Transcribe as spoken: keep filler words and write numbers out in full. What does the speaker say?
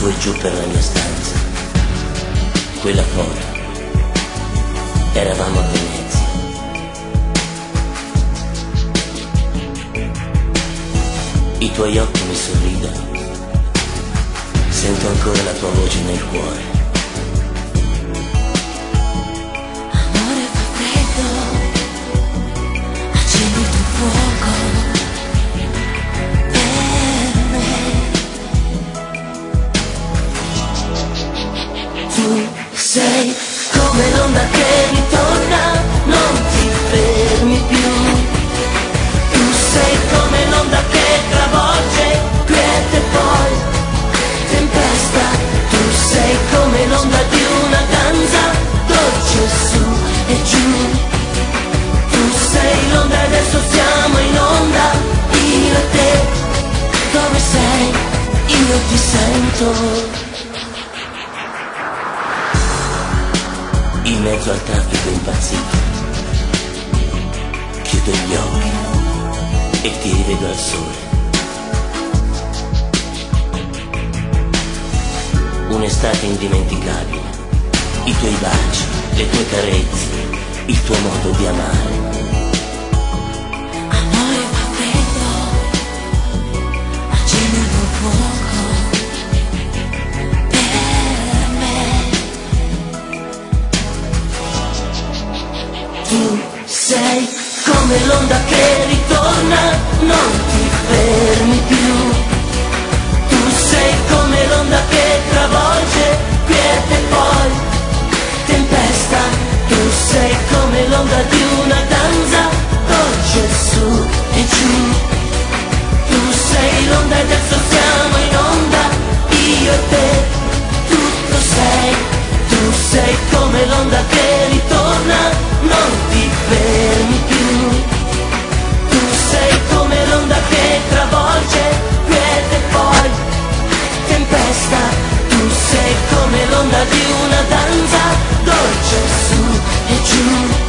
poi giù per la mia stanza. Quella foto, eravamo a Venezia. I tuoi occhi mi sorridono, sento ancora la tua voce nel cuore. Amore, fa freddo, accendi il tuo fuoco per me. Tu sei come l'onda che ritorna, non ti fermi più. Tu sei come l'onda che travolge, quiete poi tempesta. Tu sei come l'onda di una danza, dolce su e giù. Tu sei l'onda e adesso siamo in onda, io e te. Dove sei? Io ti sento. In mezzo al traffico impazzito, chiudo gli occhi e ti rivedo al sole. Un'estate indimenticabile, i tuoi baci, le tue carezze, il tuo modo di amare. Amore, fa freddo, accendi il tuo fuoco per me. Tu sei come l'onda che ritorna, non ti fermi più. Tu sei come l'onda che travolge, quiete poi tempesta. Tu sei come l'onda di una danza, dolce su e giù. Tu sei l'onda e adesso siamo in onda, io e te. Tutto sei, tu sei come l'onda che ritorna, non ti fermi più. Tu sei come l'onda che travolge, quiete poi tempesta. Tu sei come l'onda di una danza, dolce su e giù.